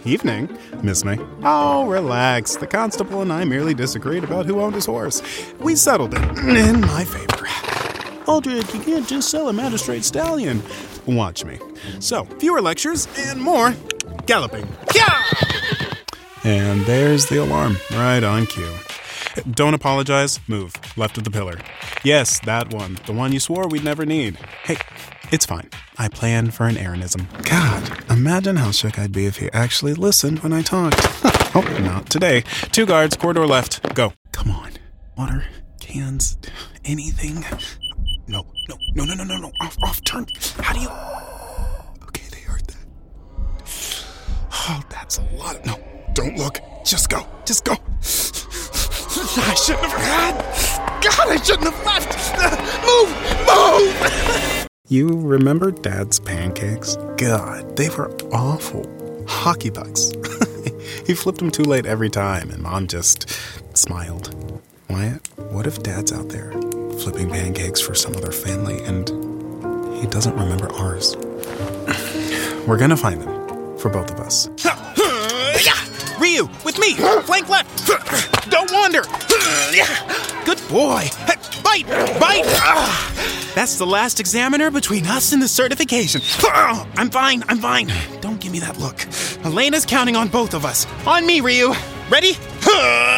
Evening? Miss me? Oh, relax. The constable and I merely disagreed about who owned his horse. We settled it in my favor. Aldrich, you can't just sell a magistrate stallion. Watch me. So, fewer lectures and more galloping. Yeah! And there's the alarm, right on cue. Don't apologize. Move. Left of the pillar. Yes, that one. The one you swore we'd never need. Hey, it's fine. I planned for an errandsm. God, imagine how shook I'd be if he actually listened when I talked. Oh, not today. 2 guards, corridor left. Go. Come on. Water, cans, anything. No. Off, turn. How do you... Okay, they heard that. Oh, that's a lot. No, don't look. Just go. I shouldn't have had. God, I shouldn't have left. Move. You remember Dad's pancakes? God, they were awful. Hockey pucks. He flipped them too late every time, and Mom just smiled. Wyatt, what if Dad's out there flipping pancakes for some other family, and he doesn't remember ours? We're gonna find them, for both of us. Ryu, with me! Flank left! Don't wander! Good boy! Bite! That's the last examiner between us and the certification. I'm fine. Don't give me that look. Elena's counting on both of us. On me, Ryu. Ready?